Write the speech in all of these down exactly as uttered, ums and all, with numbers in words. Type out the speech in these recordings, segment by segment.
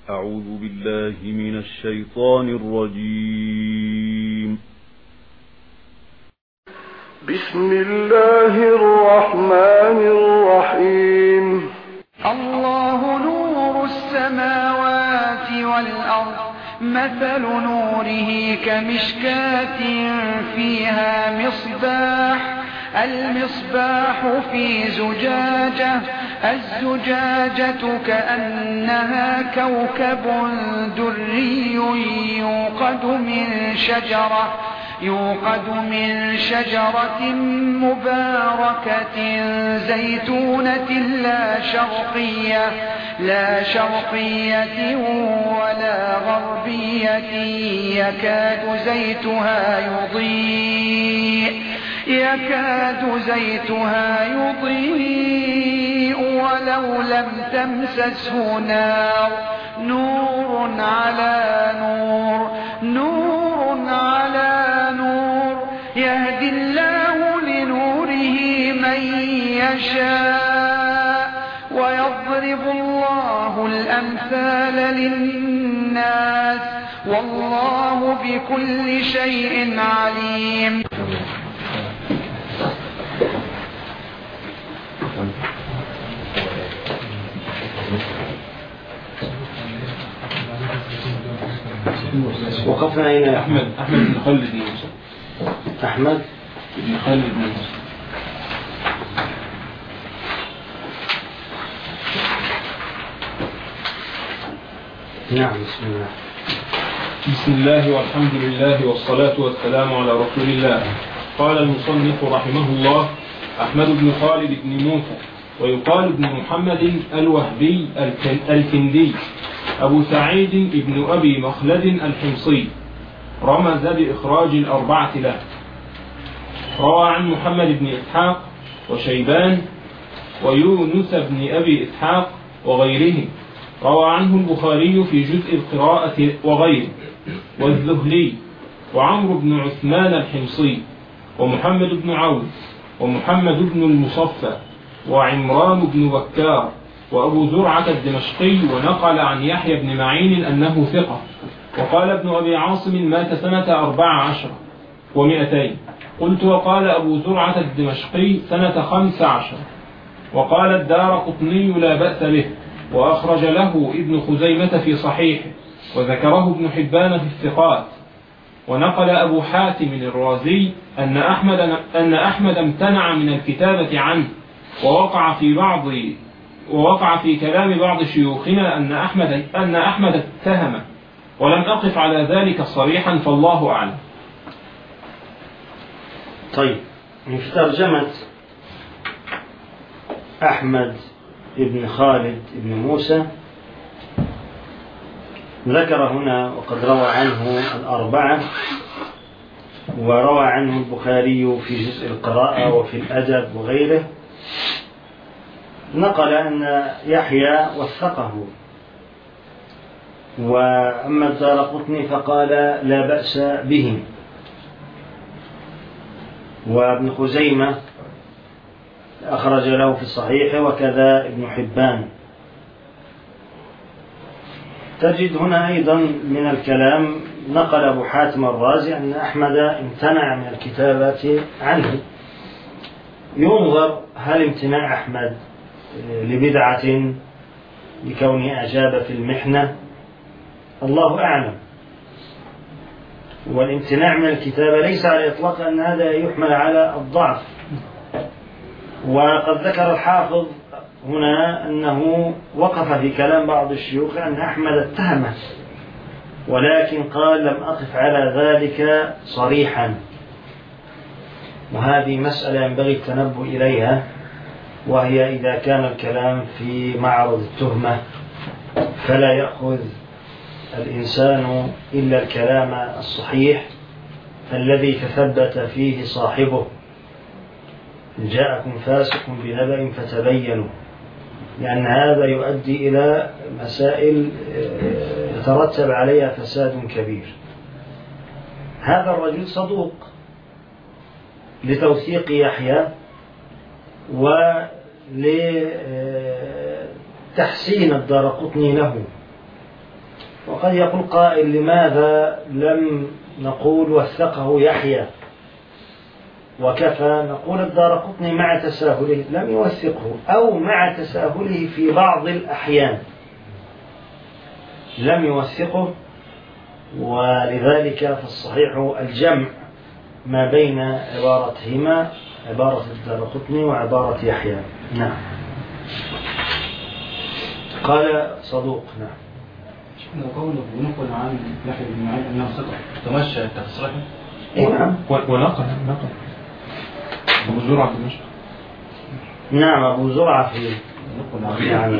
أعوذ بالله من الشيطان الرجيم. بسم الله الرحمن الرحيم. الله نور السماوات والأرض، مثل نوره كمشكاة فيها مصباح، المصباح في زجاجة، الزجاجة كأنها كوكب دري يوقد من شجرة يوقد من شجرة مباركة زيتونة لا شرقية لا شرقية ولا غربية يكاد زيتها يضيء يكاد زيتها يضيء ولو لم تمسسه نار، نور على نور نور على نور، يهدي الله لنوره من يشاء ويضرب الله الأمثال للناس والله بكل شيء عليم. وقفنا هنا أحمد أحمد بن خالد بن موسى أحمد بن خالد بن موسى. نعم. بسم الله بسم الله والحمد لله والصلاة والسلام على رسول الله. قال المصنف رحمه الله: أحمد بن خالد بن موسى، ويقال ابن محمد الوهبي الكندي، أبو سعيد ابن أبي مخلد الحمصي، رمز بإخراج الأربعة له. روى عن محمد بن إسحاق وشيبان ويونس بن أبي إسحاق وغيره. روى عنه البخاري في جزء القراءة وغيره، والزهلي، وعمرو بن عثمان الحمصي، ومحمد بن عون، ومحمد بن المصفى، وعمران بن بكار، وأبو زرعة الدمشقي. ونقل عن يحيى بن معين أنه ثقة. وقال ابن أبي عاصم مات سنة أربع عشر ومئتين. قلت: وقال أبو زرعة الدمشقي سنة خمس عشر. وقال الدارقطني لا بأس به، وأخرج له ابن خزيمة في صحيحه، وذكره ابن حبان في الثقات. ونقل أبو حاتم الرازي أن أحمد, أن أحمد امتنع من الكتابة عنه، ووقع في بعض ووقع في كلام بعض شيوخنا أن أحمد أن أحمد اتهم، ولم أقف على ذلك صريحا، فالله أعلم. طيب، في ترجمة أحمد بن خالد بن موسى ذكر هنا وقد روى عنه الأربعة، وروى عنه البخاري في جزء القراءة وفي الأدب وغيره. نقل أن يحيى وثقه، وأما الدارقطني فقال لا بأس به، وابن خزيمة أخرج له في الصحيح، وكذا ابن حبان. تجد هنا أيضا من الكلام نقل أبو حاتم الرازي أن أحمد امتنع من الكتابة عنه. ينظر هل امتناع أحمد لبدعة لكونه أجاب في المحنة، الله أعلم. والامتناع من الكتابة ليس على إطلاق أن هذا يحمل على الضعف. وقد ذكر الحافظ هنا أنه وقف في كلام بعض الشيوخ أن أحمد اتهمه، ولكن قال لم أقف على ذلك صريحا. وهذه مسألة ينبغي التنبه إليها، وهي إذا كان الكلام في معرض التهمة فلا يأخذ الإنسان إلا الكلام الصحيح الذي تثبت فيه صاحبه. جاءكم فاسق بنبأ فتبينوا، لأن هذا يؤدي إلى مسائل يترتب عليها فساد كبير. هذا الرجل صدوق لتوثيق يحيى ولتحسين الدارقطني له، وقد يقول قائل لماذا لم نقول وثقه يحيى وكفى؟ نقول الدارقطني مع تساهله لم يوثقه، أو مع تساهله في بعض الأحيان لم يوثقه، ولذلك فالصحيح الجمع ما بين عبارتهما، عبارة الدارقطني وعبارة يحيى. نعم. قال صدوق. نعم. لو قوله ونقل عن يحيى بن معين أنه ثقة تمشى تصريحه. إيه نعم. ونقل نقل أبو زرعة في دمشق. نعم أبو زرعة في يعني.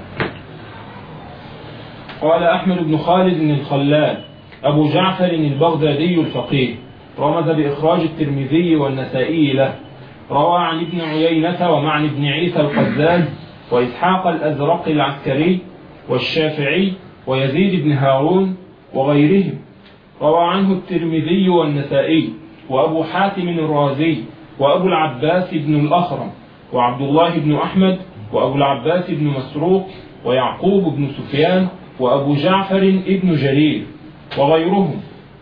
قال أحمد بن خالد الخلال أبو جعفر البغدادي الفقيه رمز بإخراج الترمذي والنسائي له. روى عن ابن عيينة ومعن بن عيسى القزاز وإسحاق الأزرق العسكري والشافعي ويزيد بن هارون وغيرهم. روى عنه الترمذي والنسائي وأبو حاتم الرازي وأبو العباس بن الأخرم وعبد الله بن أحمد وأبو العباس بن مسروق ويعقوب بن سفيان وأبو جعفر ابن جرير وغيرهم.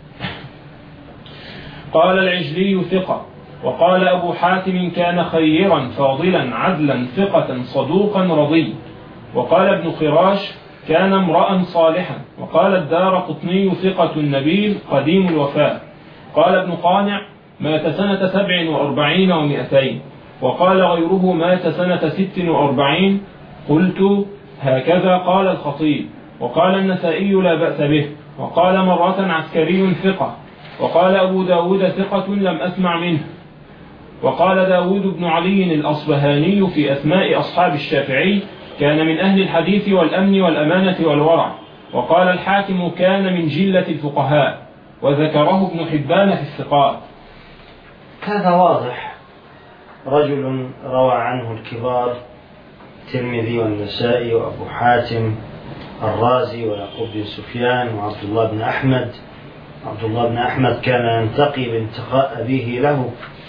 قال العجلي ثقة. وقال أبو حاتم كان خيرا فاضلا عدلا ثقة صدوقا رضي. وقال ابن خراش كان امرأ صالحا. وقال الدارقطني ثقة نبيل قديم الوفاة. قال ابن قانع مات سنة سبع وأربعين ومئتين. وقال غيره مات سنة ست وأربعين. قلت هكذا قال الخطيب. وقال النسائي لا بأس به. وقال مرة عسكري ثقة. وقال أبو داود ثقة لم أسمع منه. وقال داود بن علي الأصبهاني في أسماء أصحاب الشافعي كان من أهل الحديث والأمن والأمانة والورع. وقال الحاكم كان من جلة الفقهاء. وذكره ابن حبان في الثقات. هذا واضح، رجل روى عنه الكبار الترمذي والنسائي وأبو حاتم الرازي ويعقوب بن سفيان وعبد الله بن أحمد. عبد الله بن أحمد كان ينتقي بانتقاء أبيه له.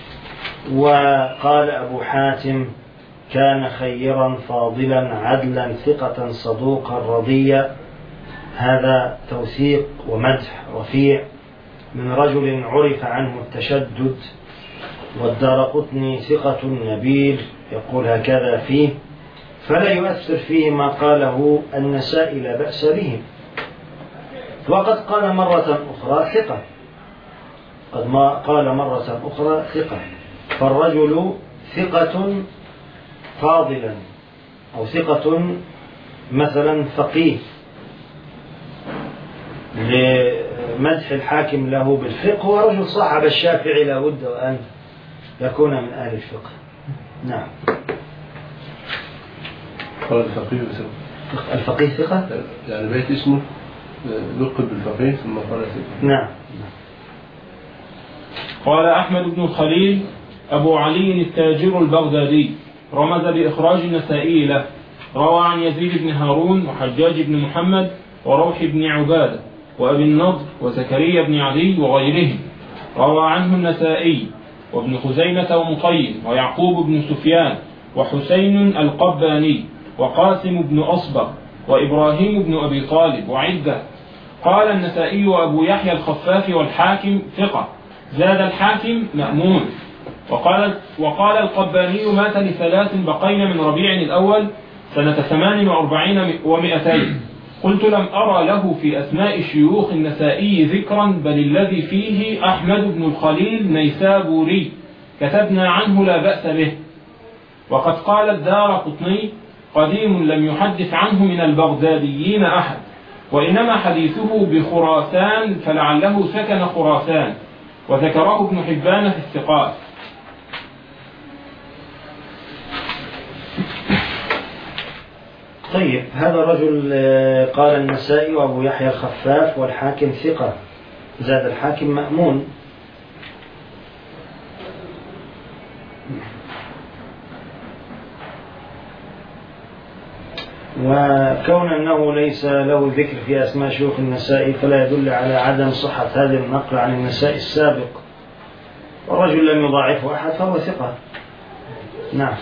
وقال أبو حاتم كان خيرا فاضلا عدلا ثقة صدوقا رضيا. هذا توثيق ومدح رفيع من رجل عرف عنه التشدد. والدارقطني ثقة نبيل يقول هكذا فيه، فلا يؤثر فيه ما قاله النسائي لا بأس به. وقد قال مرة أخرى ثقة، قد ما قال مرة أخرى ثقة. فالرجل ثقة فاضلا أو ثقة مثلا فقيه لمدح الحاكم له بالفقه، ورجل صاحب الشافعي لا بد أن يكون من أهل الفقه. نعم. قال الفقيه ثقة. الفقيه ثقة يعني بيت اسمه لقب بالفقيه ثم قال ثقة. نعم. قال أحمد بن الخليل أبو علي التاجر البغدادي رمز بإخراج النسائي له. روى عن يزيد بن هارون وحجاج بن محمد وروح بن عبادة وأبي النضر وزكريا بن عدي وغيرهم. روى عنه النسائي وابن خزيمة ومطيب ويعقوب بن سفيان وحسين القباني وقاسم بن أصبغ وإبراهيم بن أبي طالب وعدة. قال النسائي وأبو يحيى الخفاف والحاكم ثقة. زاد الحاكم مأمون. وقال, وقال القباني مات لثلاث بقين من ربيع الأول سنة ثمان وأربعين ومئتين. قلت لم أرى له في أسماء شيوخ النسائي ذكرا، بل الذي فيه أحمد بن الخليل نيسابوري كتبنا عنه لا بأس به. وقد قال الدارقطني قديم لم يحدث عنه من البغداديين أحد، وإنما حديثه بخراسان فلعله سكن خراسان. وذكره ابن حبان في الثقات. طيب، هذا الرجل قال النسائي وأبو يحيى الخفاف والحاكم ثقة. زاد الحاكم مأمون. وكون أنه ليس له ذكر في أسماء شيوخ النسائي فلا يدل على عدم صحة هذه النقل عن النسائي السابق. والرجل لم يضاعفه أحد فهو ثقة. نعم.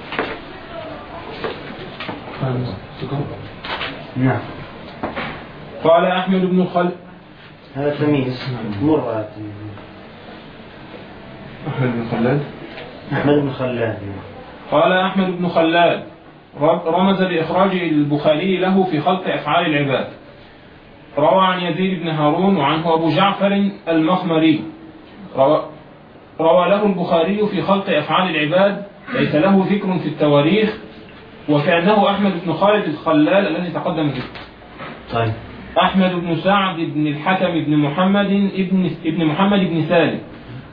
نعم. قال أحمد بن خل هذا تمييز مر هذا التمييز. أحمد بن خلاد أحمد بن خلاد. قال أحمد بن خلاد رمز بإخراج البخاري له في خلق أفعال العباد. روى عن يزيد بن هارون وعنه أبو جعفر المخمري روى, روى له البخاري في خلق أفعال العباد ليس له ذكر في التواريخ وكأنه أحمد بن خالد الخلال الذي تقدم ذكره. طيب. أحمد بن سعد بن الحكم بن محمد ابن ابن محمد بن سالم.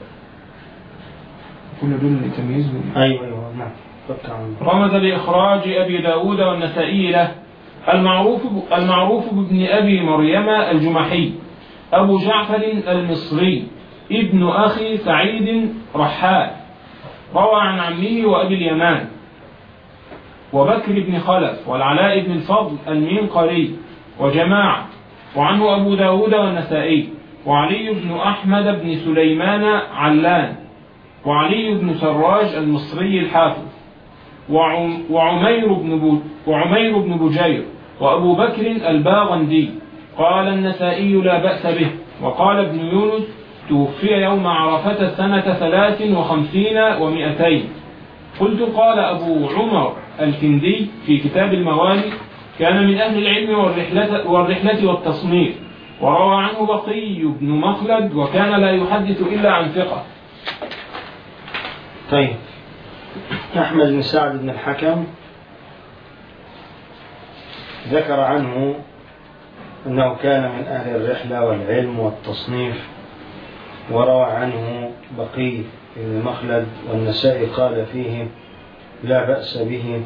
كل دول تمييز. أيوة أيوة نعم. رمز بإخراج أبي داود والنسائي له. المعروف المعروف بابن أبي مريم الجمحي أبو جعفر المصري ابن أخي سعيد رحال روى عن عمه وأبي اليمان وبكر بن خلف والعلاء بن الفضل المنقري وجماعة وعنه أبو داود والنسائي وعلي بن أحمد بن سليمان علان وعلي بن سراج المصري الحافظ وعمير بن وعمير بن بجير وأبو بكر الباغندي. قال النسائي لا بأس به. وقال ابن يونس توفي يوم عرفة سنة ثلاث وخمسين ومئتين. قلت قال أبو عمر الكندي في كتاب الموالي كان من أهل العلم والرحلة, والرحلة والتصنيف وروى عنه بقي بن مخلد وكان لا يحدث إلا عن ثقة. طيب. أحمد بن سعد بن الحكم ذكر عنه أنه كان من أهل الرحلة والعلم والتصنيف وروى عنه بقي بن مخلد والنسائي قال فيه لا بأس به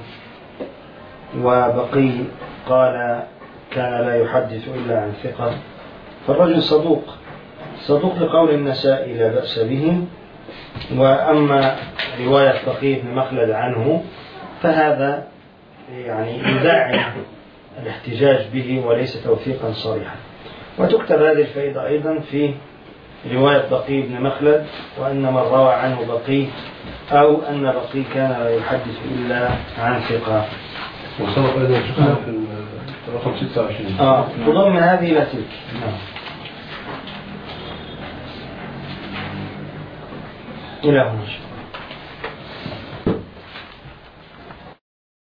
وبقي قال كان لا يحدث إلا عن ثقة. فالرجل صدوق صدوق لقول النسائي لا بأس به. وأما رواية بقي بن مخلد عنه فهذا يعني يدعم الاحتجاج به وليس توثيقا صريحا. وتكتب هذه الفائدة أيضا في رواية بقي بن مخلد وأن من روى عنه بقي أو أن بقي كان لا يحدث إلا عن ثقة. وسبق أيضا شفنا في الرقم ستة وعشرين آه تضم هذه إلى تلك. نعم. إلى هنا.